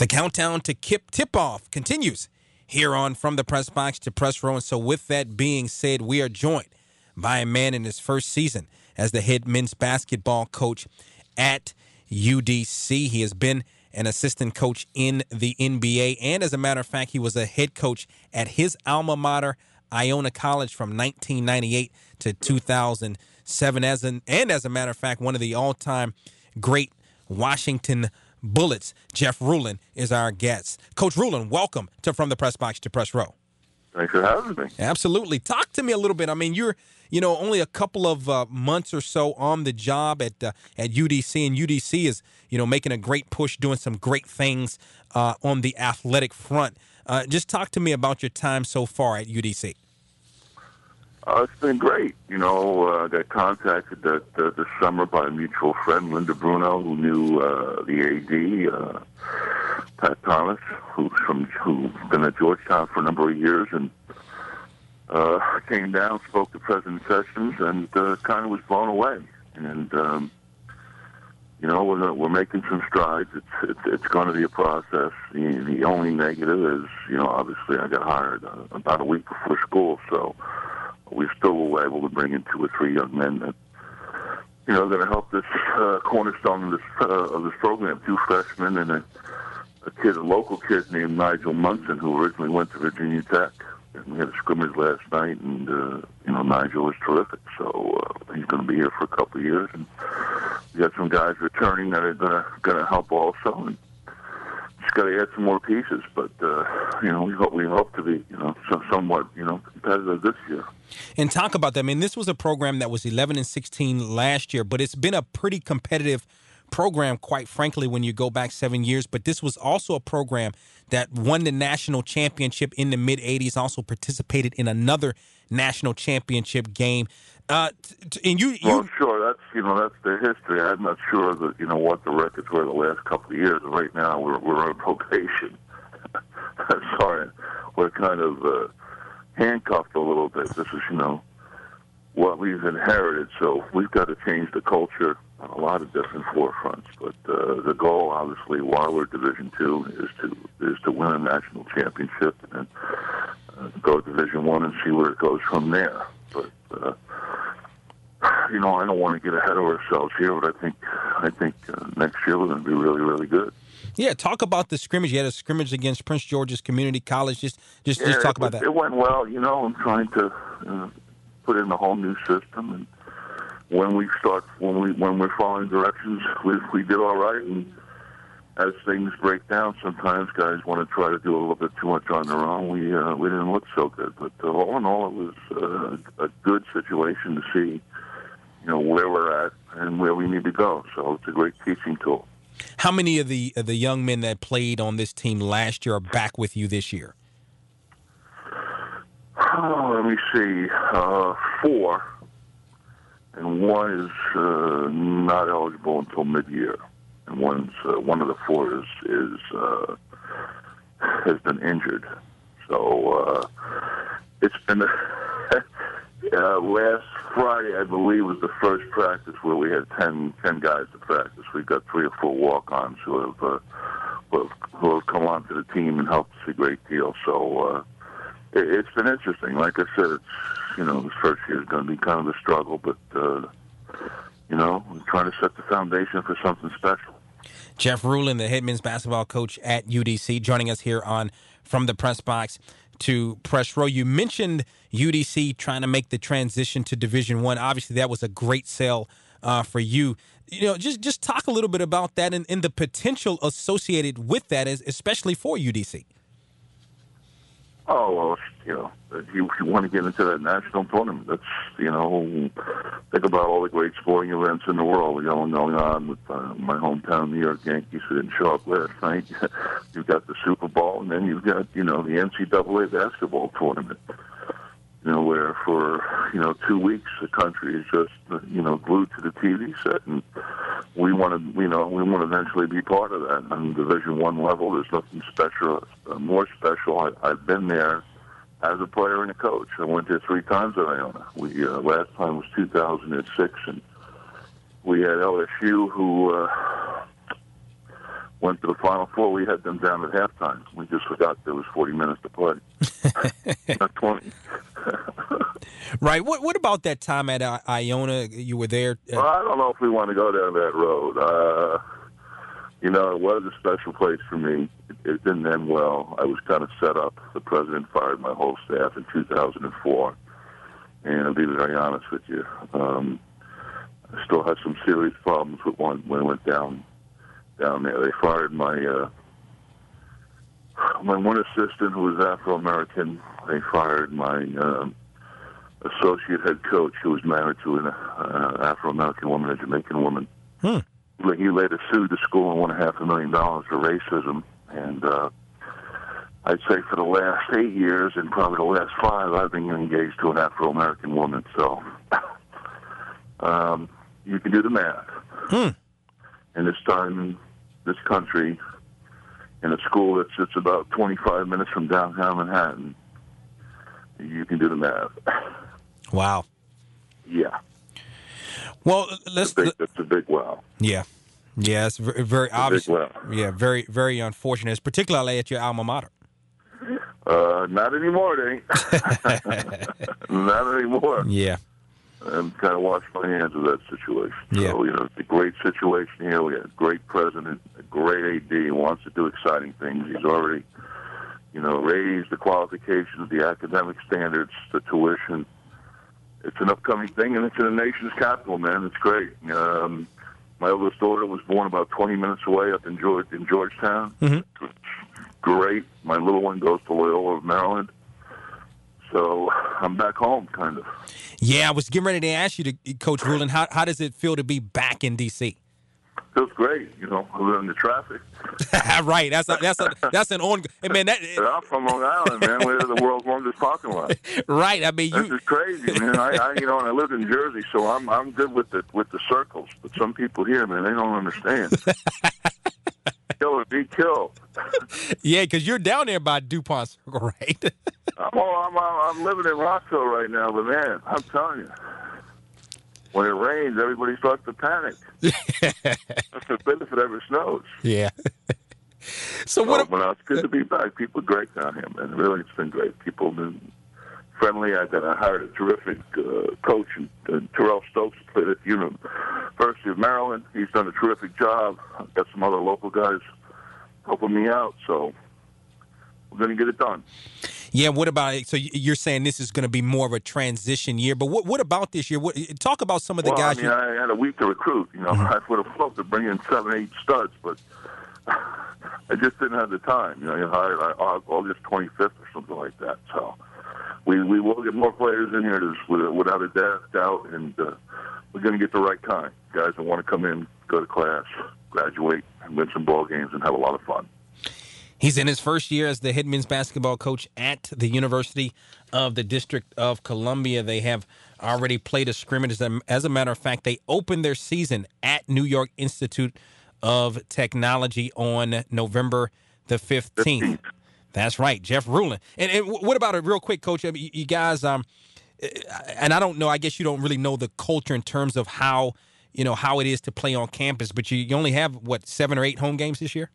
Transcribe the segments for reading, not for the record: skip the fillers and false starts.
The countdown to KIPP tip-off continues here on From the Press Box to Press Row. And so with that being said, we are joined by a man in his first season as the head men's basketball coach at UDC. He has been an assistant coach in the NBA. And as a matter of fact, he was a head coach at his alma mater, Iona College, from 1998 to 2007. As a matter of fact, one of the all-time great Washington Bullets. Jeff Ruland is our guest. Coach Ruland, welcome to From the Press Box to Press Row. Thanks for having me. Absolutely. Talk to me a little bit. I mean, you're, only a couple of months or so on the job at UDC, and UDC is, making a great push, doing some great things on the athletic front. Just talk to me about your time so far at UDC. It's been great. I got contacted this summer by a mutual friend, Linda Bruno, who knew the AD, Pat Thomas, who's been at Georgetown for a number of years, and came down, spoke to President Sessions, and kind of was blown away. And we're making some strides. It's going to be a process. The only negative is, obviously I got hired about a week before school, so we still were able to bring in 2 or 3 young men that, are going to help this cornerstone of this program. 2 freshmen and a local kid named Nigel Munson, who originally went to Virginia Tech. And we had a scrimmage last night, and Nigel was terrific. So he's going to be here for a couple of years, and we got some guys returning that are going to help also. And just got to add some more pieces, but we hope to be somewhat competitive this year. And talk about that. I mean, this was a program that was 11-16 last year, but it's been a pretty competitive program, quite frankly, when you go back 7 years. But this was also a program that won the national championship in the mid-'80s, also participated in another national championship game. Well, sure, that's their history. I'm not sure that what the records were the last couple of years. Right now, we're on probation. Sorry, we're kind of handcuffed a little bit. This is what we've inherited, so we've got to change the culture on a lot of different forefronts. But the goal, obviously, while we're Division II, is to win a national championship and go to Division I and see where it goes from there. But I don't want to get ahead of ourselves here, but I think next year we're going to be really, really good. Yeah, talk about the scrimmage. You had a scrimmage against Prince George's Community College. Just talk about that. It went well. I'm trying to put in a whole new system, and when we're following directions, we did all right. And as things break down, sometimes guys want to try to do a little bit too much on their own. We didn't look so good, but all in all, it was a good situation to see, where we're at and where we need to go. So it's a great teaching tool. How many of the young men that played on this team last year are back with you this year? Let me see, 4, and 1 is not eligible until mid-year, and one of the 4 has been injured. So it's been last Friday, I believe, was the first practice where we had 10 guys to practice. We've got 3 or 4 walk-ons who have come onto the team and helped us a great deal. So it's been interesting. Like I said, it's this first year is going to be kind of a struggle, but we're trying to set the foundation for something special. Jeff Ruland, the head men's basketball coach at UDC, joining us here on From the Press Box to Press Row. You mentioned UDC trying to make the transition to Division I. Obviously, that was a great sell for you. Just talk a little bit about that and the potential associated with that, especially for UDC. Oh, well, you want to get into that national tournament. That's, think about all the great sporting events in the world going on with my hometown New York Yankees who didn't show up last night. You've got the Super Bowl, and then you've got, the NCAA basketball tournament, where for, 2 weeks the country is just, glued to the TV set. And we want to eventually be part of that. On Division I level, there's nothing special, more special. I've been there as a player and a coach. I went there 3 times at Iona. We last time was 2006, and we had LSU who went to the Final Four. We had them down at halftime. We just forgot there was 40 minutes to play. Not 20. Right. What about that time at Iona? You were there. Well, I don't know if we want to go down that road. It was a special place for me. It didn't end well. I was kind of set up. The president fired my whole staff in 2004. And I'll be very honest with you. I still had some serious problems with one when I went down there. They fired my one assistant who was Afro-American. They fired my associate head coach who was married to an Afro-American woman, a Jamaican woman. He later sued the school and won $500,000 for racism. And I'd say for the last 8 years and probably the last 5, I've been engaged to an Afro-American woman. So you can do the math. And this time in this country, in a school that sits about 25 minutes from downtown Manhattan, you can do the math. Wow. Yeah. Well, It's a big wow. Yeah. Yeah, it's very, very obvious. Wow. Yeah, very, very unfortunate. It's particularly at your alma mater. Not anymore, they. Not anymore. Yeah. I'm kind of washed my hands of that situation. Yeah. So, it's a great situation here. We have a great president, a great AD. He wants to do exciting things. He's already, raised the qualifications, the academic standards, the tuition. It's an upcoming thing, and it's in the nation's capital, man. It's great. My oldest daughter was born about 20 minutes away up in Georgetown. Mm-hmm. Great. My little one goes to Loyola of Maryland. So I'm back home, kind of. Yeah, I was getting ready to ask you, Coach Ruland, how does it feel to be back in D.C.? Feels great, I live in the traffic. Right, that's an on. Hey, man, I'm from Long Island, man. We're the world's longest parking lot. Right, I mean, this is crazy, man. And I lived in Jersey, so I'm good with the circles. But some people here, man, they don't understand. Kill or be killed. Yeah, because you're down there by DuPont Circle, right? I'm living in Rockville right now, but man, I'm telling you. When it rains, everybody starts to panic. That's the benefit if it snows. Yeah. But it's good to be back. People are great down here, man. Really, it's been great. People have been friendly. I hired a terrific coach, Terrell Stokes, who played at the University of Maryland. He's done a terrific job. I've got some other local guys helping me out, so we're going to get it done. Yeah, what about it? So you're saying this is going to be more of a transition year, but what about this year? Talk about some of the guys. I had a week to recruit. I would have loved to bring in 7, 8 studs, but I just didn't have the time. I hired August 25th or something like that. So we will get more players in here, without a doubt, and we're going to get the right kind. Guys that want to come in, go to class, graduate, and win some ball games and have a lot of fun. He's in his first year as the head men's basketball coach at the University of the District of Columbia. They have already played a scrimmage. As a matter of fact, they opened their season at New York Institute of Technology on November the 15th. That's right, Jeff Ruland. And what about it, real quick, Coach? You guys, and I don't know, I guess you don't really know the culture in terms of how it is to play on campus, but you only have, 7 or 8 home games this year?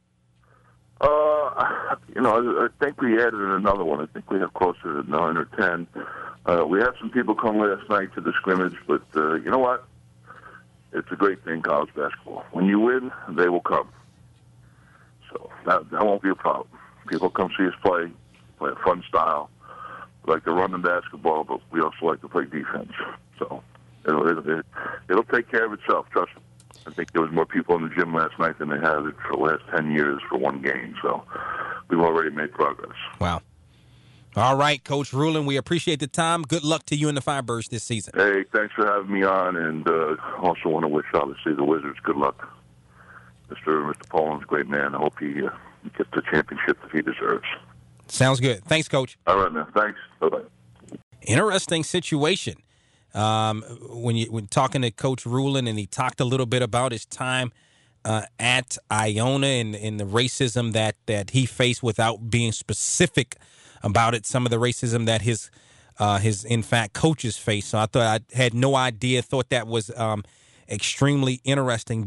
I think we added another one. I think we have closer to 9 or 10. We had some people come last night to the scrimmage, but you know what? It's a great thing, college basketball. When you win, they will come. So that won't be a problem. People come see us play a fun style. We like to run the basketball, but we also like to play defense. So it'll take care of itself, trust me. I think there was more people in the gym last night than they have for the last 10 years for one game. So we've already made progress. Wow. All right, Coach Ruland, we appreciate the time. Good luck to you and the Firebirds this season. Hey, thanks for having me on, and also want to wish, obviously, the Wizards good luck. Mr. Poland's a great man. I hope he gets the championship that he deserves. Sounds good. Thanks, Coach. All right, man. Thanks. Bye-bye. Interesting situation. When talking to Coach Ruland, and he talked a little bit about his time at Iona and the racism that he faced without being specific about it, some of the racism that his in fact coaches face. So I had no idea, thought that was extremely interesting. But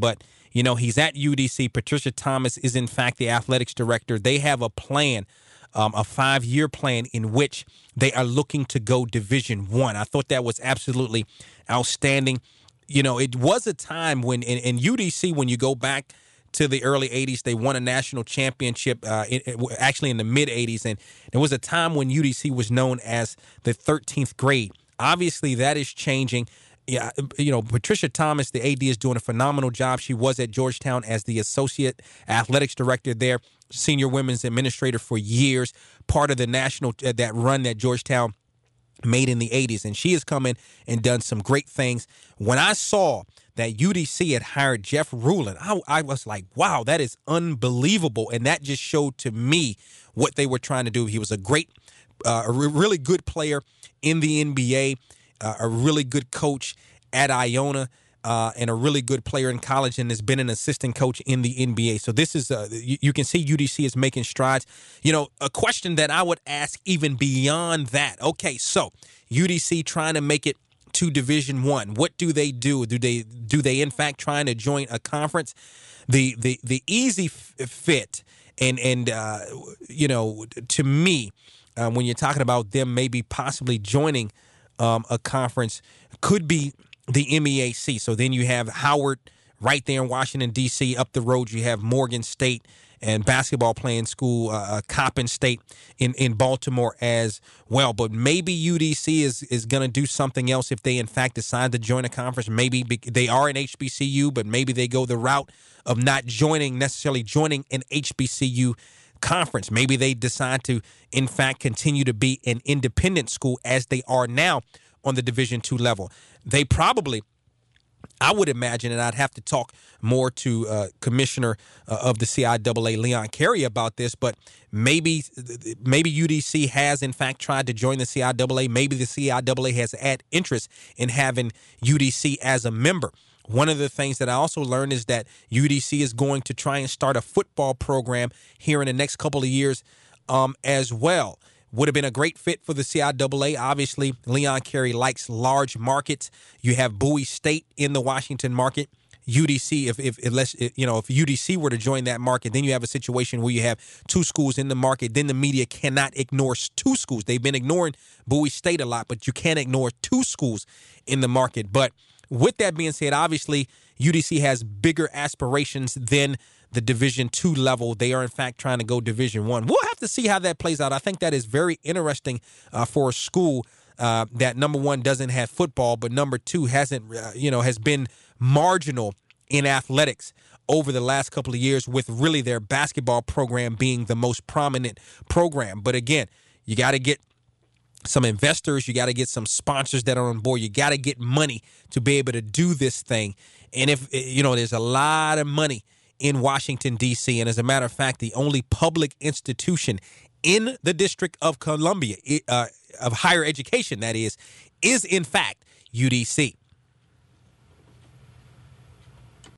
He's at UDC. Patricia Thomas is, in fact, the athletics director. They have a plan, a 5-year plan in which they are looking to go Division I. I thought that was absolutely outstanding. It was a time when in UDC, when you go back to the early 80s, they won a national championship, actually in the mid-80s. And there was a time when UDC was known as the 13th grade. Obviously, that is changing. Yeah, Patricia Thomas, the AD, is doing a phenomenal job. She was at Georgetown as the associate athletics director there, senior women's administrator for years, part of the national that run that Georgetown made in the 80s. And she has come in and done some great things. When I saw that UDC had hired Jeff Ruland, I was like, wow, that is unbelievable. And that just showed to me what they were trying to do. He was a great, a really good player in the NBA, a really good coach at Iona, and a really good player in college, and has been an assistant coach in the NBA. So this is, you can see UDC is making strides. A question that I would ask even beyond that. Okay, so UDC trying to make it to Division I. What do they do? Do they in fact trying to join a conference? The easy fit and to me, when you're talking about them maybe possibly joining a conference, could be the MEAC. So then you have Howard right there in Washington, D.C. Up the road, you have Morgan State and basketball playing school, Coppin State in Baltimore as well. But maybe UDC is going to do something else if they, in fact, decide to join a conference. Maybe they are an HBCU, but maybe they go the route of not necessarily joining an HBCU conference. Maybe they decide to, in fact, continue to be an independent school as they are now on the Division II level. They probably, I would imagine, and I'd have to talk more to Commissioner of the CIAA, Leon Carey, about this, but maybe UDC has, in fact, tried to join the CIAA. Maybe the CIAA has had interest in having UDC as a member. One of the things that I also learned is that UDC is going to try and start a football program here in the next couple of years as well. Would have been a great fit for the CIAA. Obviously, Leon Carey likes large markets. You have Bowie State in the Washington market. UDC, if UDC were to join that market, then you have a situation where you have two schools in the market. Then the media cannot ignore two schools. They've been ignoring Bowie State a lot, but you can't ignore two schools in the market. But with that being said, obviously, UDC has bigger aspirations than the Division II level. They are, in fact, trying to go Division I. We'll have to see how that plays out. I think that is very interesting for a school that, number one, doesn't have football, but number two, has been marginal in athletics over the last couple of years, with really their basketball program being the most prominent program. But again, you got to get some investors, you got to get some sponsors that are on board, you got to get money to be able to do this thing. And if, there's a lot of money in Washington, D.C., and as a matter of fact, the only public institution in the District of Columbia, of higher education, that is in fact UDC.